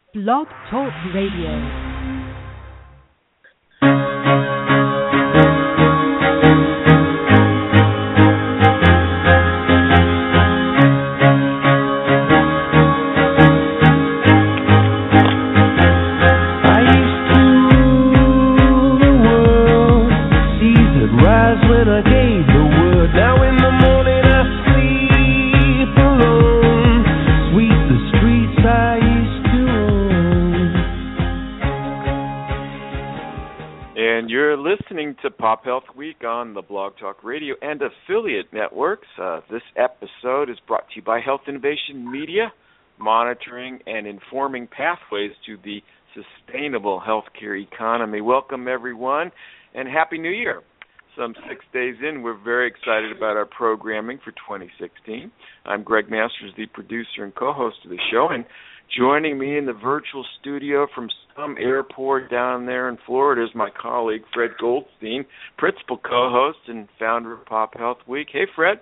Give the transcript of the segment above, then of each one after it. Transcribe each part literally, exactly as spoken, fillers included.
Blog Talk Radio. To Pop Health Week on the Blog Talk Radio and affiliate networks. Uh, this episode is brought to you by Health Innovation Media, monitoring and informing pathways to the sustainable healthcare economy. Welcome, everyone, and Happy New Year. Some six days in, we're very excited about our programming for twenty sixteen. I'm Greg Masters, the producer and co-host of the show, and joining me in the virtual studio from some airport down there in Florida is my colleague, Fred Goldstein, principal co-host and founder of Pop Health Week. Hey, Fred.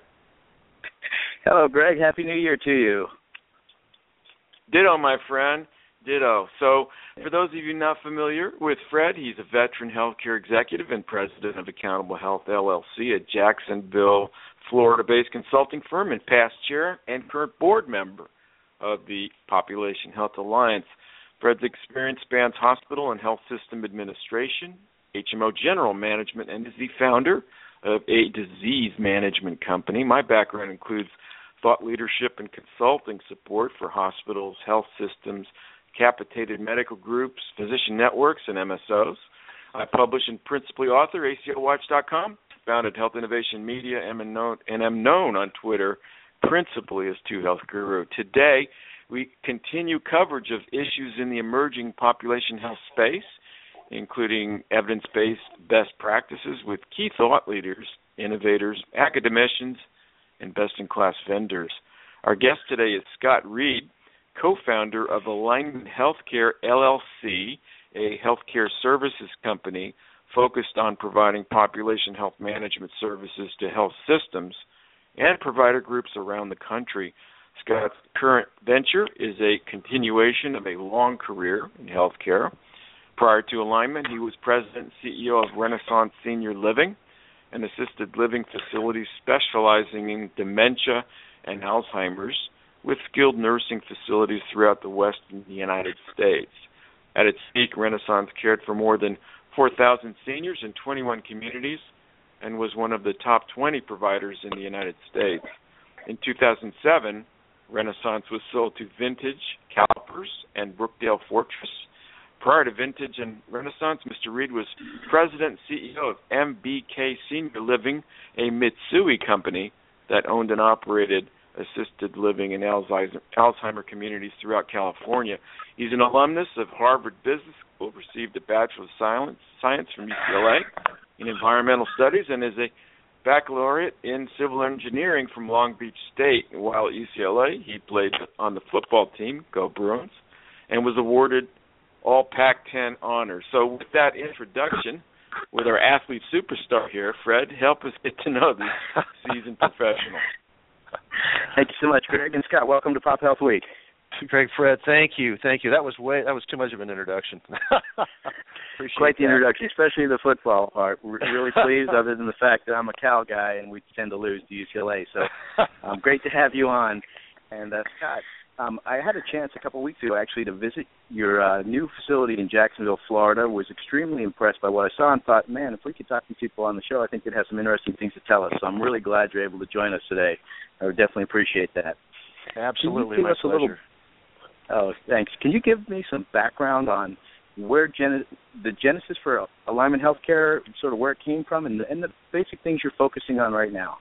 Hello, Greg. Happy New Year to you. Ditto, my friend. Ditto. So, for those of you not familiar with Fred, he's a veteran healthcare executive and president of Accountable Health, L L C, a Jacksonville, Florida-based consulting firm, and past chair and current board member of the Population Health Alliance. Fred's experience spans hospital and health system administration, H M O general management, and is the founder of a disease management company. My background includes thought leadership and consulting support for hospitals, health systems, capitated medical groups, physician networks, and M S Os. I publish and principally author A C O Watch dot com, founded Health Innovation Media, and am known, and am known on Twitter principally as Two Health Guru. Today, we continue coverage of issues in the emerging population health space, including evidence-based best practices with key thought leaders, innovators, academicians, and best-in-class vendors. Our guest today is Scott Reed, co-founder of Alignment Healthcare, L L C, a healthcare services company focused on providing population health management services to health systems and provider groups around the country. Scott's current venture is a continuation of a long career in healthcare. Prior to Alignment, he was president and C E O of Renaissance Senior Living, an assisted living facility specializing in dementia and Alzheimer's, with skilled nursing facilities throughout the Western United States. At its peak, Renaissance cared for more than four thousand seniors in twenty-one communities and was one of the top twenty providers in the United States. In two thousand seven, Renaissance was sold to Vintage, CalPERS, and Brookdale Fortress. Prior to Vintage and Renaissance, Mister Reed was president and C E O of M B K Senior Living, a Mitsui company that owned and operated assisted living and Alzheimer communities throughout California. He's an alumnus of Harvard Business School, received a Bachelor of Science, Science from U C L A in Environmental Studies, and is a baccalaureate in Civil Engineering from Long Beach State. While at U C L A, he played on the football team, Go Bruins, and was awarded all Pac ten honors. So with that introduction, with our athlete superstar here, Fred, help us get to know this seasoned professional. Thank you so much, Greg and Scott. Welcome to Pop Health Week. Greg, Fred, thank you, thank you. That was way that was too much of an introduction. Appreciate Quite the that. introduction, especially the football part. We're really pleased, other than the fact that I'm a Cal guy and we tend to lose to U C L A. So, um, great to have you on. And uh, Scott, um, I had a chance a couple of weeks ago actually to visit your uh, new facility in Jacksonville, Florida. Was extremely impressed by what I saw and thought, man, if we could talk to people on the show, I think they'd have some interesting things to tell us. So I'm really glad you're able to join us today. I would definitely appreciate that. Absolutely, my pleasure. Little, oh, thanks. Can you give me some background on where gen- the genesis for Alignment Healthcare, sort of where it came from, and the, and the basic things you're focusing on right now?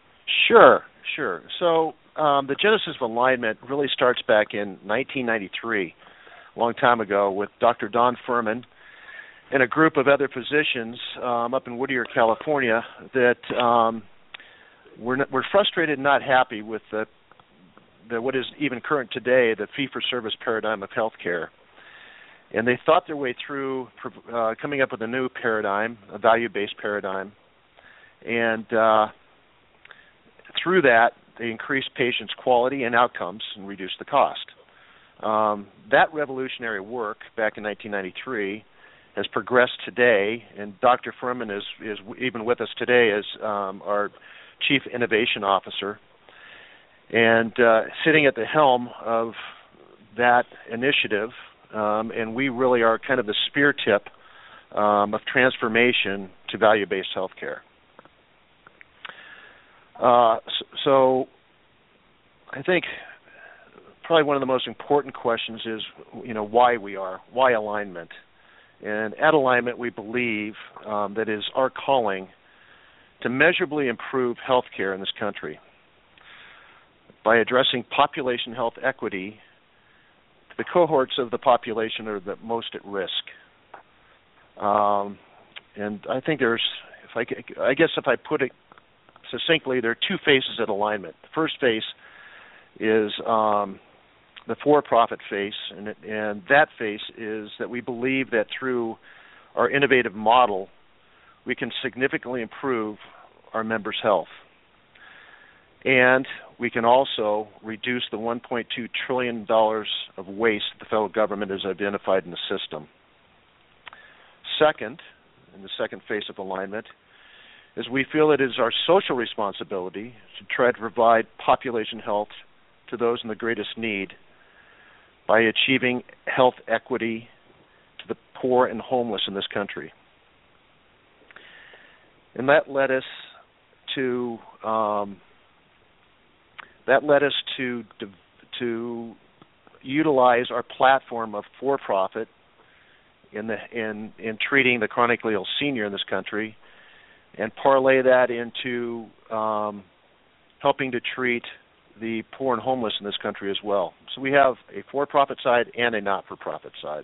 Sure, sure. So um, the genesis of Alignment really starts back in nineteen ninety-three, a long time ago, with Doctor Don Furman and a group of other physicians um, up in Whittier, California, that um, were, not, were frustrated and not happy with the, the what is even current today, the fee-for-service paradigm of healthcare. And they thought their way through uh, coming up with a new paradigm, a value-based paradigm. And uh, through that, they increased patients' quality and outcomes and reduced the cost. Um, that revolutionary work back in nineteen ninety-three has progressed today, and Doctor Furman is, is even with us today as um, our Chief Innovation Officer, and uh, sitting at the helm of that initiative, um, and we really are kind of the spear tip um, of transformation to value-based healthcare. Uh, so, so I think probably one of the most important questions is, you know, why we are, why Alignment? And at Alignment, we believe um, that it is our calling to measurably improve healthcare in this country by addressing population health equity to the cohorts of the population that are the most at risk. Um, and I think there's, if I, I guess if I put it succinctly, there are two faces at Alignment. The first face is um, the for-profit face, and, and that face is that we believe that through our innovative model, we can significantly improve our members' health. And we can also reduce the one point two trillion dollars of waste the federal government has identified in the system. Second, in the second phase of Alignment, is we feel it is our social responsibility to try to provide population health to those in the greatest need by achieving health equity to the poor and homeless in this country. And that led us to um, that led us to to utilize our platform of for-profit in the in in treating the chronically ill senior in this country, and parlay that into um, helping to treat the poor and homeless in this country as well. So we have a for-profit side and a not-for-profit side.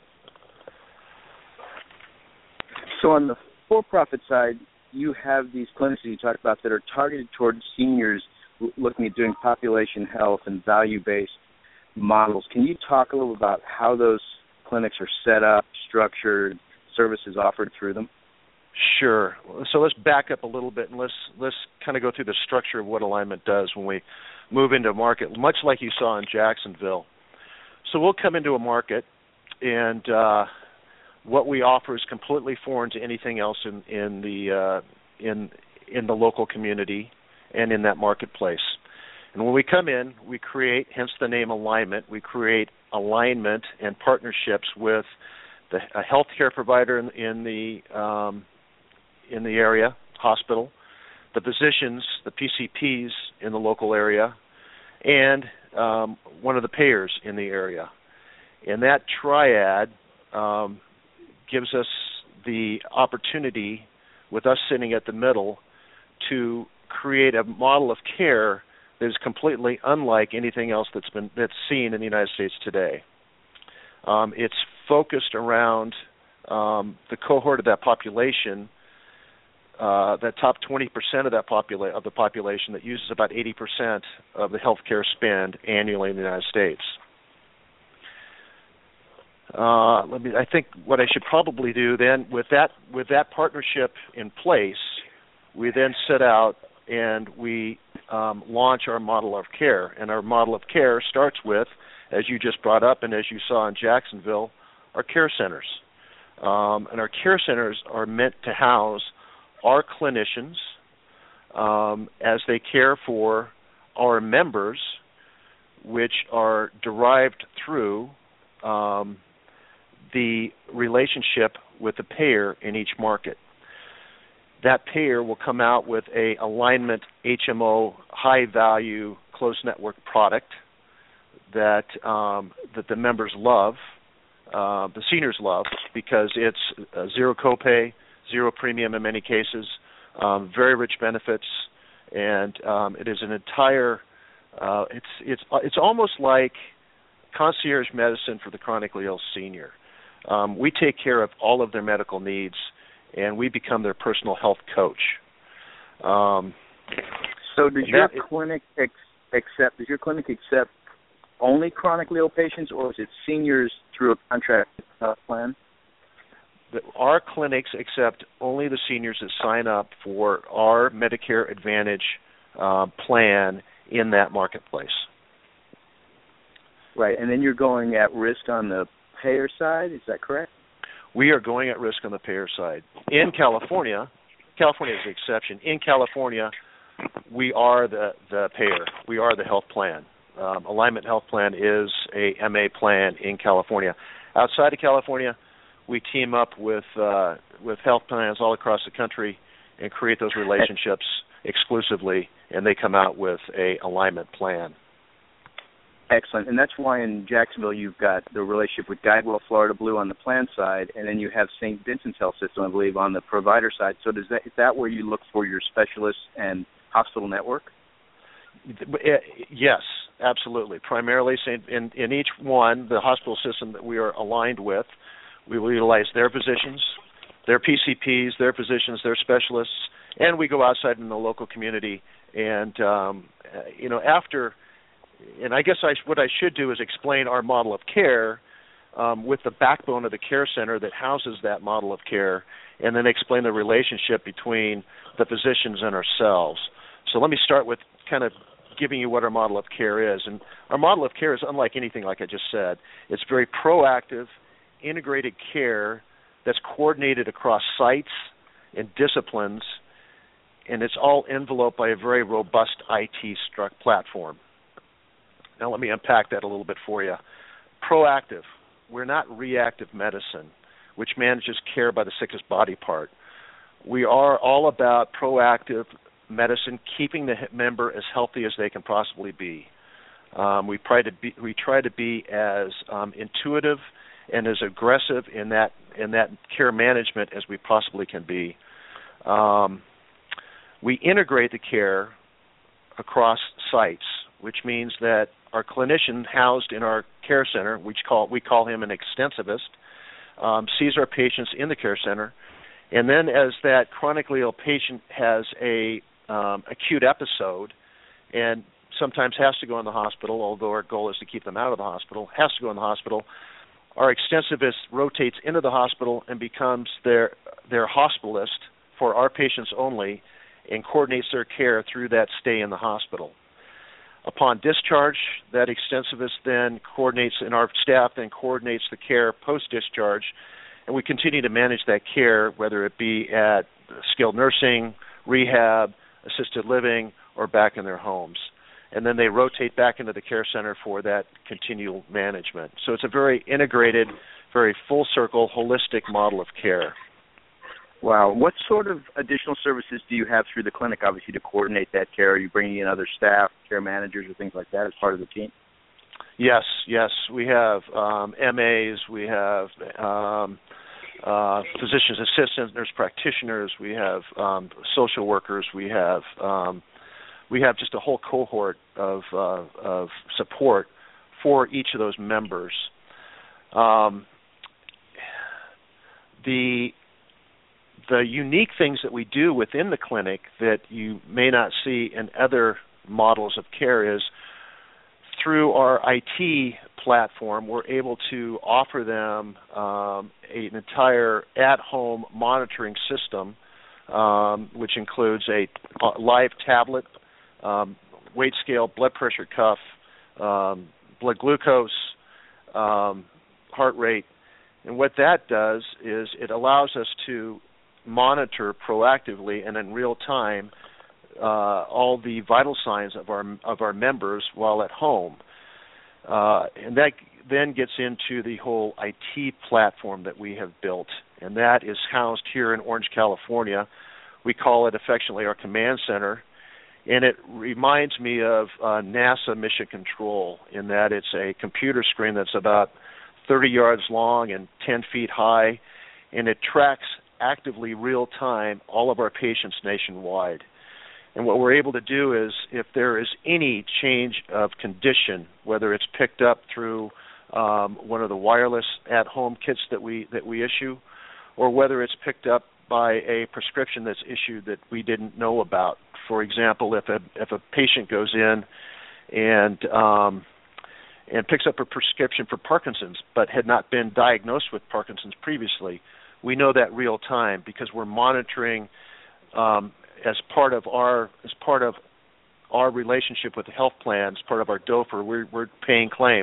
So on the for-profit side, you have these clinics that you talked about that are targeted towards seniors looking at doing population health and value-based models. Can you talk a little about how those clinics are set up, structured, services offered through them? Sure. So let's back up a little bit and let's let's kind of go through the structure of what Alignment does when we move into a market, much like you saw in Jacksonville. So we'll come into a market, and uh, what we offer is completely foreign to anything else in in the uh, in in the local community and in that marketplace. And when we come in, we create, hence the name Alignment, we create alignment and partnerships with the a healthcare provider in, in the um, in the area, hospital, the physicians, the P C Ps in the local area, and um, one of the payers in the area. And that triad um, gives us the opportunity, with us sitting at the middle, to create a model of care that is completely unlike anything else that's been that's seen in the United States today. Um, it's focused around um, the cohort of that population, uh, that top twenty percent of that popula- of the population that uses about eighty percent of the healthcare spend annually in the United States. Uh, let me. I think what I should probably do then, with that with that partnership in place, we then set out and we um, launch our model of care. And our model of care starts with, as you just brought up and as you saw in Jacksonville, our care centers. Um, and our care centers are meant to house our clinicians um, as they care for our members, which are derived through um, the relationship with the payer in each market. That payer will come out with a Alignment H M O high-value closed network product that um, that the members love, uh, the seniors love, because it's uh, zero copay, zero premium in many cases, um, very rich benefits, and um, it is an entire. Uh, it's it's it's almost like concierge medicine for the chronically ill senior. Um, we take care of all of their medical needs, and we become their personal health coach. Um, so does your clinic ex- accept? Does your clinic accept only chronically ill patients, or is it seniors through a contract uh, plan? The, our clinics accept only the seniors that sign up for our Medicare Advantage uh, plan in that marketplace. Right, and then you're going at risk on the payer side, is that correct? We are going at risk on the payer side. In California, California is the exception. In California, we are the, the payer. We are the health plan. Um, Alignment Health Plan is a M A plan in California. Outside of California, we team up with uh, with health plans all across the country and create those relationships exclusively, and they come out with a alignment plan. Excellent, and that's why in Jacksonville you've got the relationship with GuideWell Florida Blue on the plan side, and then you have Saint Vincent's Health System, I believe, on the provider side. So does that, is that where you look for your specialists and hospital network? Yes, absolutely. Primarily, in, in each one, the hospital system that we are aligned with, we will utilize their physicians, their P C Ps, their physicians, their specialists, and we go outside in the local community. And, um, you know, after, and I guess I, what I should do is explain our model of care um, with the backbone of the care center that houses that model of care, and then explain the relationship between the physicians and ourselves. So let me start with kind of giving you what our model of care is. And our model of care is unlike anything like I just said. It's very proactive, integrated care that's coordinated across sites and disciplines, and it's all enveloped by a very robust I T struct platform. Now let me unpack that a little bit for you. Proactive. We're not reactive medicine, which manages care by the sickest body part. We are all about proactive medicine, keeping the member as healthy as they can possibly be. Um, we try to be we try to be as um, intuitive and as aggressive in that in that care management as we possibly can be. Um, we integrate the care across sites, which means that our clinician housed in our care center, which call we call him an extensivist, um, sees our patients in the care center, and then as that chronically ill patient has a Um, acute episode and sometimes has to go in the hospital, although our goal is to keep them out of the hospital, has to go in the hospital, our extensivist rotates into the hospital and becomes their their hospitalist for our patients only and coordinates their care through that stay in the hospital. Upon discharge, that extensivist then coordinates, and our staff then coordinates the care post-discharge, and we continue to manage that care, whether it be at skilled nursing, rehab, assisted living, or back in their homes. And then they rotate back into the care center for that continual management. So it's a very integrated, very full-circle, holistic model of care. Wow. What sort of additional services do you have through the clinic, obviously, to coordinate that care? Are you bringing in other staff, care managers, or things like that as part of the team? Yes, yes. We have um, M As, we have um, uh, physician's assistants, nurse practitioners, we have um, social workers, we have um, we have just a whole cohort of uh, of support for each of those members. Um, the the unique things that we do within the clinic that you may not see in other models of care is through our I T platform, we're able to offer them um, an entire at-home monitoring system, um, which includes a live tablet, um, weight scale, blood pressure cuff, um, blood glucose, um, heart rate. And what that does is it allows us to monitor proactively and in real time uh, all the vital signs of our of our members while at home. Uh, and that then gets into the whole I T platform that we have built, and that is housed here in Orange, California. We call it affectionately our command center, and it reminds me of uh, NASA Mission Control in that it's a computer screen that's about thirty yards long and ten feet high, and it tracks actively real-time all of our patients nationwide. And what we're able to do is, if there is any change of condition, whether it's picked up through um, one of the wireless at-home kits that we that we issue, or whether it's picked up by a prescription that's issued that we didn't know about. For example, if a if a patient goes in and um, and picks up a prescription for Parkinson's but had not been diagnosed with Parkinson's previously, we know that real time because we're monitoring um, as part of our as part of our relationship with the health plans, part of our D O F R, we're, we're paying claims.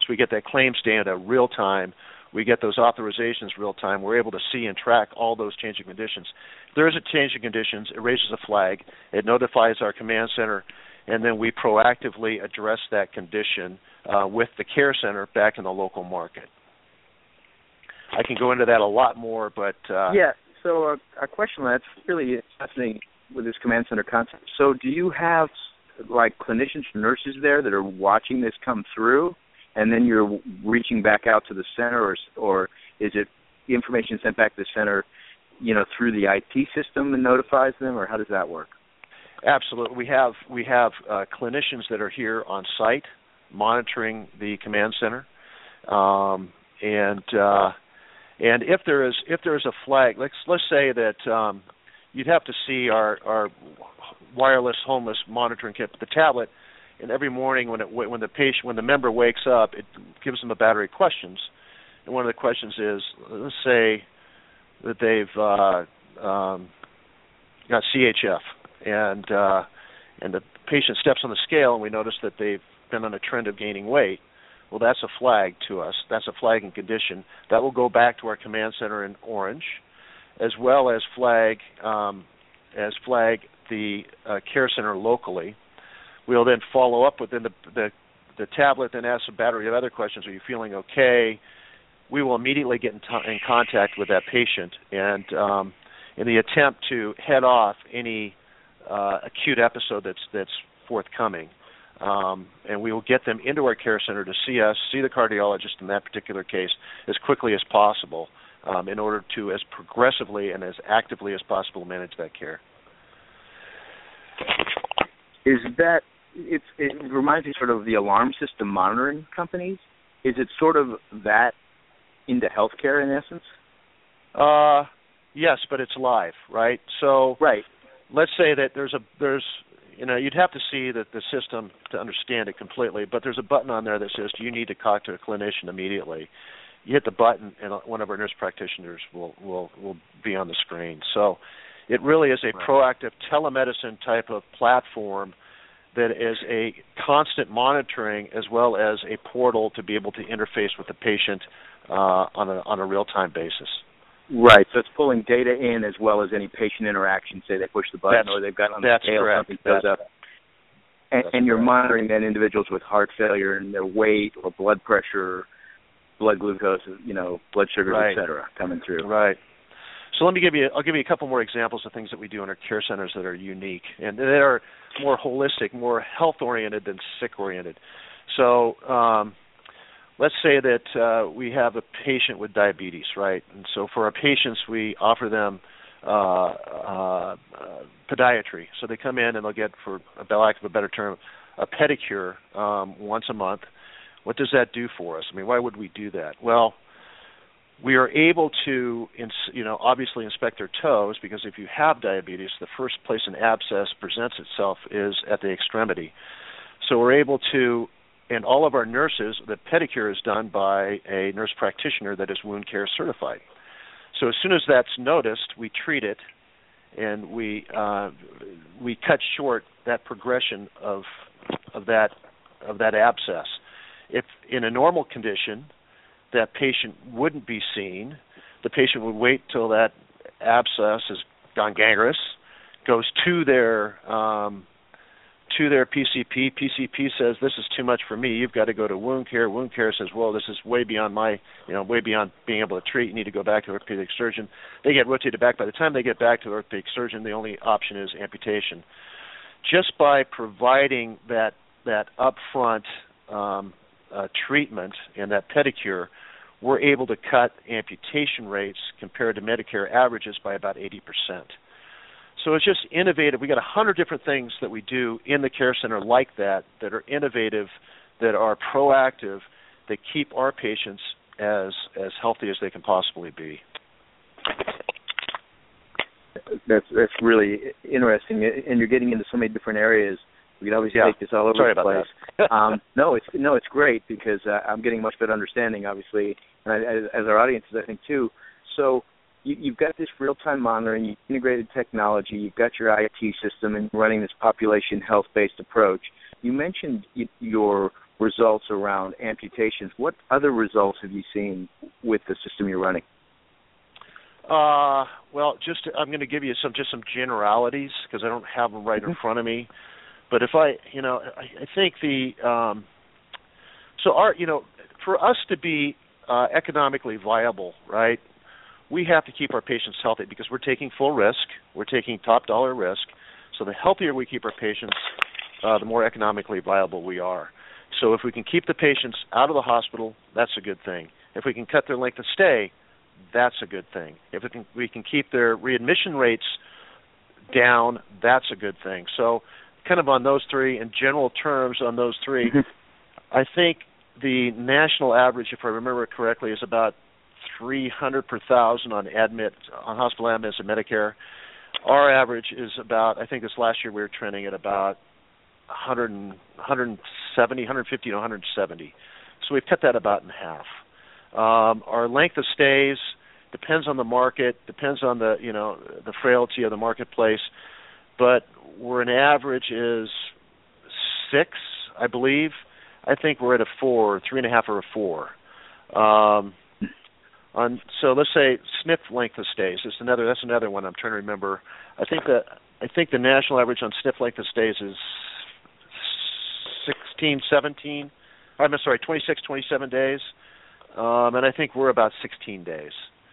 So we get that claims data real time. We get those authorizations real time. We're able to see and track all those changing conditions. If there is a change in conditions, it raises a flag. It notifies our command center, and then we proactively address that condition uh, with the care center back in the local market. I can go into that a lot more, but... Uh, yeah, so uh, a question that's really fascinating with this command center concept. So do you have, like, clinicians or nurses there that are watching this come through, and then you're reaching back out to the center, or, or is it information sent back to the center, you know, through the I T system that notifies them, or how does that work? Absolutely. We have we have uh, clinicians that are here on site monitoring the command center, um, and uh, and if there is if there is a flag, let's let's say that um, you'd have to see our, our wireless homeless monitoring kit, the tablet, and every morning when it when the patient when the member wakes up, it gives them a battery of questions, and one of the questions is, let's say that they've uh, um, got C H F. And uh, and the patient steps on the scale, and we notice that they've been on a trend of gaining weight. Well, that's a flag to us. That's a flagging condition. That will go back to our command center in Orange, as well as flag um, as flag the uh, care center locally. We'll then follow up within the, the the tablet, then ask a battery of other questions. Are you feeling okay? We will immediately get in, t- in contact with that patient, and um, in the attempt to head off any Uh, acute episode that's that's forthcoming, um, and we will get them into our care center to see us, see the cardiologist in that particular case as quickly as possible, um, in order to as progressively and as actively as possible manage that care. Is that it's, it reminds me sort of the alarm system monitoring companies? Is it sort of that into healthcare in essence? Uh, yes, but it's live, right? So right. Let's say that there's a there's you know you'd have to see that the system to understand it completely, but there's a button on there that says you need to talk to a clinician immediately. You hit the button, and one of our nurse practitioners will will will be on the screen. So it really is a right. proactive telemedicine type of platform that is a constant monitoring as well as a portal to be able to interface with the patient uh, on a on a real time basis. Right, so it's pulling data in as well as any patient interaction, say they push the button that's, or they've got on the scale, correct. something goes up. And, and you're correct. monitoring then individuals with heart failure and their weight or blood pressure, blood glucose, you know, blood sugars, right. et cetera, coming through. Right. So let me give you, I'll give you a couple more examples of things that we do in our care centers that are unique and that are more holistic, more health-oriented than sick-oriented. So, um, let's say that uh, we have a patient with diabetes, right? And so for our patients, we offer them uh, uh, uh, podiatry. So they come in and they'll get, for a lack of a better term, a pedicure um, once a month. What does that do for us? I mean, why would we do that? Well, we are able to, ins- you know, obviously inspect their toes, because if you have diabetes, the first place an abscess presents itself is at the extremity. So we're able to, and all of our nurses, the pedicure is done by a nurse practitioner that is wound care certified. So as soon as that's noticed, we treat it, and we uh, we cut short that progression of of that of that abscess. If in a normal condition, that patient wouldn't be seen. The patient would wait till that abscess has gone gangrenous, goes to their um, to their P C P. P C P says, this is too much for me. You've got to go to wound care. Wound care says, well, this is way beyond my, you know, way beyond being able to treat. You need to go back to the orthopedic surgeon. They get rotated back. By the time they get back to the orthopedic surgeon, the only option is amputation. Just by providing that that upfront um, uh, treatment and that pedicure, we're able to cut amputation rates compared to Medicare averages by about eighty percent. So it's just innovative. We got a hundred different things that we do in the care center like that, that are innovative, that are proactive, that keep our patients as as healthy as they can possibly be. That's that's really interesting, and you're getting into so many different areas. We could obviously yeah. take this all over Sorry the about place. That. um, no, it's no, it's great because uh, I'm getting much better understanding, obviously, and I, as, as our audience is, I think, too. So you, you've got this real-time monitoring, you've integrated technology, you've got your I T system, and running this population health-based approach. You mentioned y- your results around amputations. What other results have you seen with the system you're running? Uh, well, just I'm going to give you some just some generalities because I don't have them right in front of me. But if I, you know, I, I think the um, so our, you know, for us to be uh, economically viable, right, we have to keep our patients healthy because we're taking full risk. We're taking top dollar risk. So the healthier we keep our patients, uh, the more economically viable we are. So if we can keep the patients out of the hospital, that's a good thing. If we can cut their length of stay, that's a good thing. If we can, we can keep their readmission rates down, that's a good thing. So kind of on those three, in general terms on those three, I think the national average, if I remember correctly, is about three hundred per thousand on admit, on hospital admits and Medicare. Our average is about, I think this last year we were trending at about one hundred seventy, one fifty to one seventy. So we've cut that about in half. Um, our length of stays depends on the market, depends on the, you know, the frailty of the marketplace, but we're an average is six, I believe. I think we're at a four, three and a half or a four. Um, on so let's say S N F length of stays. That's another. That's another one I'm trying to remember. I think that I think the national average on S N F length of stays is sixteen, seventeen. I'm sorry, twenty-six, twenty-seven days. Um, and I think we're about sixteen days.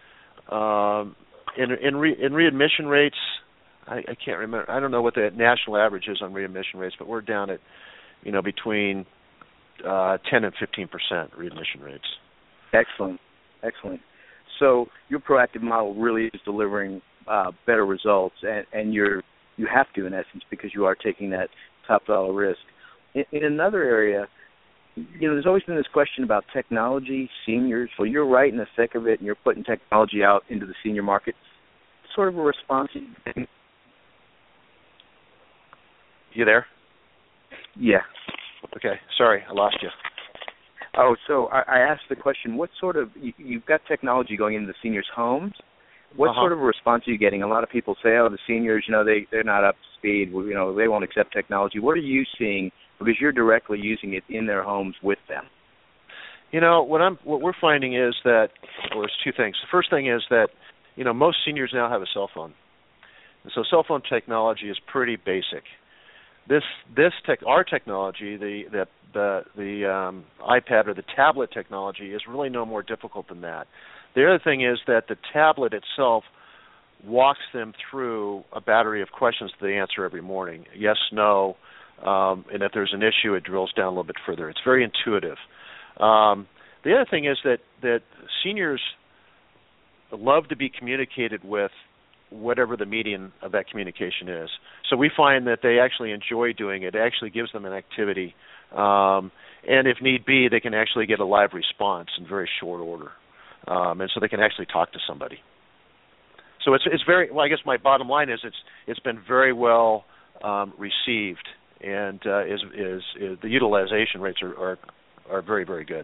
Um, in in, re, in readmission rates, I, I can't remember. I don't know what the national average is on readmission rates, but we're down at, you know, between uh, ten and fifteen percent readmission rates. Excellent, excellent. So your proactive model really is delivering uh, better results, and, and you're you have to in essence because you are taking that top dollar risk. In, in another area, you know, there's always been this question about technology, seniors. Well, you're right in the thick of it, and you're putting technology out into the senior market. Sort of a response. You there? Yeah. Okay. Sorry, I lost you. Oh, so I, I asked the question, what sort of, you, you've got technology going into the seniors' homes. What uh-huh. sort of a response are you getting? A lot of people say, oh, the seniors, you know, they, they're not up to speed. You know, they won't accept technology. What are you seeing? Because you're directly using it in their homes with them. You know, what I'm what we're finding is that, well, there's two things. The first thing is that, you know, most seniors now have a cell phone. And so cell phone technology is pretty basic. This this tech our technology, the the the, the um, iPad or the tablet technology is really no more difficult than that. The other thing is that the tablet itself walks them through a battery of questions that they answer every morning. Yes, no. Um, and if there's an issue, it drills down a little bit further. It's very intuitive. Um, the other thing is that, that seniors love to be communicated with whatever the medium of that communication is. So we find that they actually enjoy doing it. It actually gives them an activity. Um, and if need be, they can actually get a live response in very short order. Um, and so they can actually talk to somebody. So it's it's very, well, I guess my bottom line is it's it's been very well um, received. And uh, is, is is the utilization rates are, are are very, very good.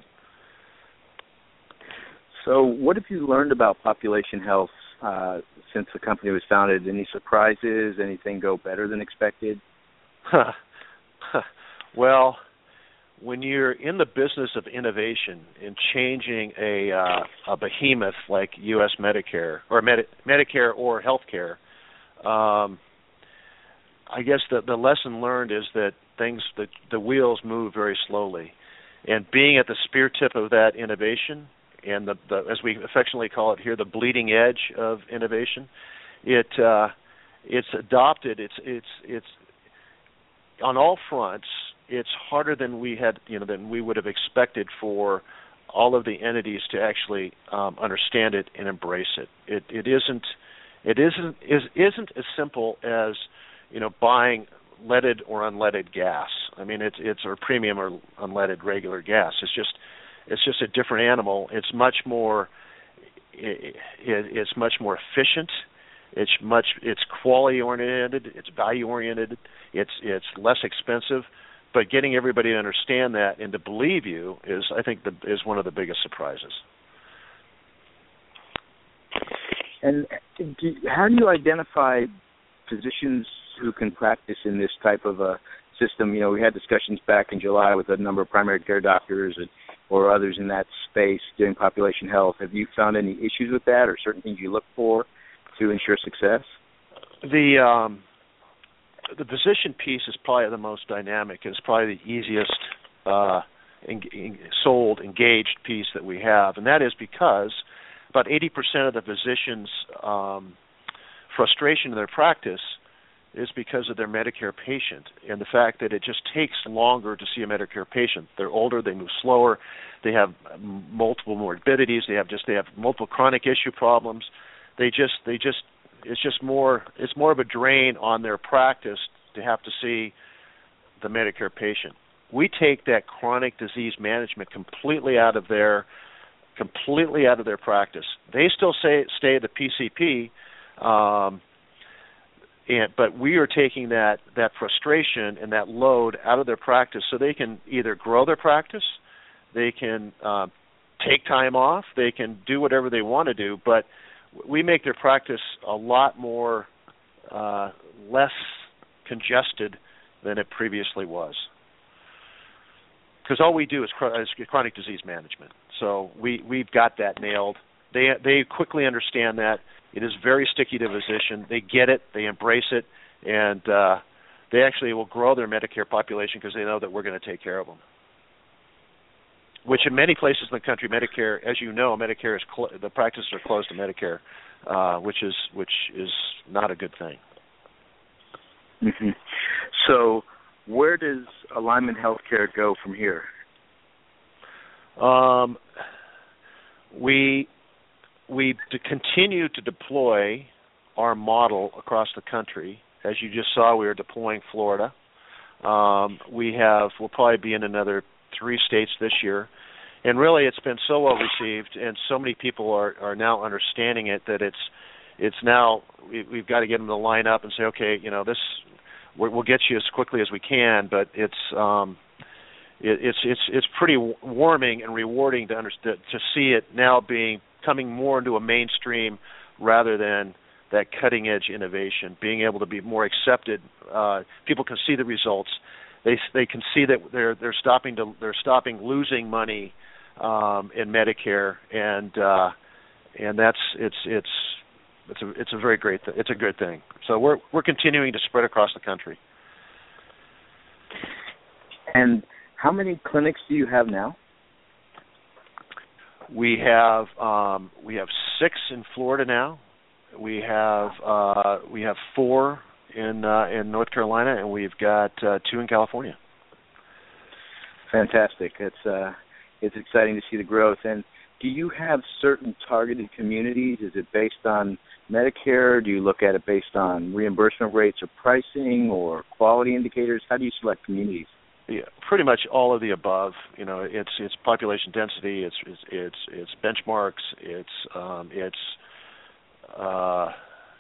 So what have you learned about population health uh, since the company was founded? Any surprises? Anything go better than expected? Well, when you're in the business of innovation and changing a uh, a behemoth like U S Medicare or Medi- Medicare or healthcare, um, I guess the the lesson learned is that things the the wheels move very slowly, and being at the spear tip of that innovation and the, the as we affectionately call it here, the bleeding edge of innovation, it uh, it's adopted. It's it's it's on all fronts. It's harder than we had you know than we would have expected for all of the entities to actually um, understand it and embrace it. It it isn't it isn't is isn't as simple as you know, buying leaded or unleaded gas. I mean, it's it's or premium or unleaded regular gas. It's just it's just a different animal. It's much more it, it, it's much more efficient. It's much it's quality oriented. It's value oriented. It's it's less expensive. But getting everybody to understand that and to believe you is, I think, the, is one of the biggest surprises. And do, how do you identify physicians who can practice in this type of a system. You know, we had discussions back in July with a number of primary care doctors and, or others in that space doing population health. Have you found any issues with that, or certain things you look for to ensure success? The um, the physician piece is probably the most dynamic. It's probably the easiest uh, en- en- sold, engaged piece that we have, and that is because about eighty percent of the physicians' um, frustration in their practice is because of their Medicare patient and the fact that it just takes longer to see a Medicare patient. They're older, they move slower, they have multiple morbidities, they have just they have multiple chronic issue problems. They just they just it's just more it's more of a drain on their practice to have to see the Medicare patient. We take that chronic disease management completely out of their completely out of their practice. They still say stay at the P C P. Um, And, but we are taking that, that frustration and that load out of their practice so they can either grow their practice, they can uh, take time off, they can do whatever they want to do, but we make their practice a lot more uh, less congested than it previously was. Because all we do is, chr- is chronic disease management. So we, we've got that nailed. They they quickly understand that. It is very sticky to the physician. They get it. They embrace it. And uh, they actually will grow their Medicare population because they know that we're going to take care of them. Which in many places in the country, Medicare, as you know, Medicare is cl- the practices are closed to Medicare, uh, which is which is not a good thing. Mm-hmm. So where does Alignment Healthcare go from here? Um, we... We to continue to deploy our model across the country. As you just saw, we are deploying Florida. Um, we have, we'll probably be in another three states this year. And really, it's been so well received, and so many people are, are now understanding it that it's it's now we, we've got to get them to line up and say, okay, you know, this we're, we'll get you as quickly as we can. But it's um, it, it's it's it's pretty warming and rewarding to understand to see it now being coming more into a mainstream rather than that cutting edge innovation, being able to be more accepted. Uh, people can see the results. They they can see that they're they're stopping to they're stopping losing money um, in Medicare, and uh, and that's it's it's it's a it's a very great th- it's a good thing. So we're we're continuing to spread across the country. And how many clinics do you have now? We have um, we have six in Florida now. We have uh, we have four in uh, in North Carolina, and we've got uh, two in California. Fantastic! It's uh, it's exciting to see the growth. And do you have certain targeted communities? Is it based on Medicare? Do you look at it based on reimbursement rates or pricing or quality indicators? How do you select communities? Yeah, pretty much all of the above. You know, it's it's population density, it's it's it's, it's benchmarks, it's um, it's uh,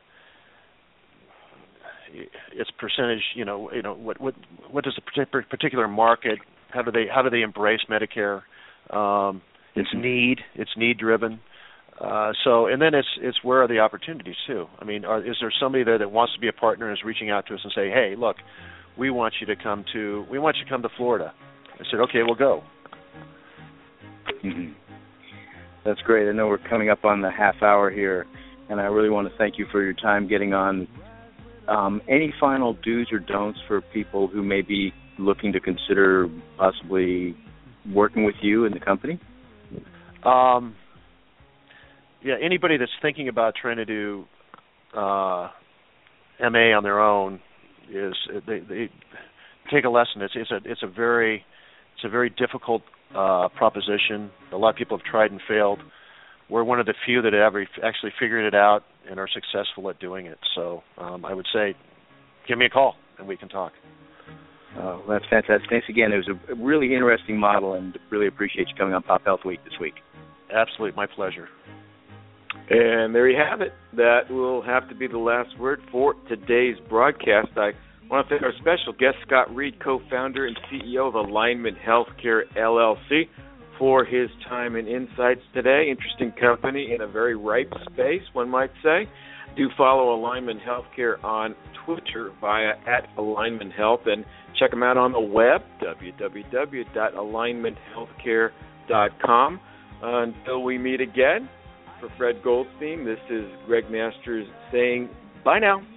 it's percentage. You know, you know what what what does a particular market? How do they how do they embrace Medicare? Um, it's mm-hmm. need. It's need driven. Uh, so, and then it's it's where are the opportunities too? I mean, are, is there somebody there that wants to be a partner and is reaching out to us and say, hey, look, we want you to come to we want you to come to Florida. I said, okay, we'll go. Mm-hmm. That's great. I know we're coming up on the half hour here, and I really want to thank you for your time getting on. Um, any final do's or don'ts for people who may be looking to consider possibly working with you in the company? Um, yeah, anybody that's thinking about trying to do uh, M A on their own is they, they take a lesson. It's it's a it's a very it's a very difficult uh, proposition. A lot of people have tried and failed. We're one of the few that have actually figured it out and are successful at doing it. So um, I would say, give me a call and we can talk. Oh, that's fantastic. Thanks again. It was a really interesting model, and really appreciate you coming on Pop Health Week this week. Absolutely, my pleasure. And there you have it. That will have to be the last word for today's broadcast. I want to thank our special guest, Scott Reed, co-founder and C E O of Alignment Healthcare, L L C, for his time and insights today. Interesting company in a very ripe space, one might say. Do follow Alignment Healthcare on Twitter via at Alignment Health, and check them out on the web, w w w dot alignment healthcare dot com. Uh, until we meet again, for Fred Goldstein, this is Greg Masters saying bye now.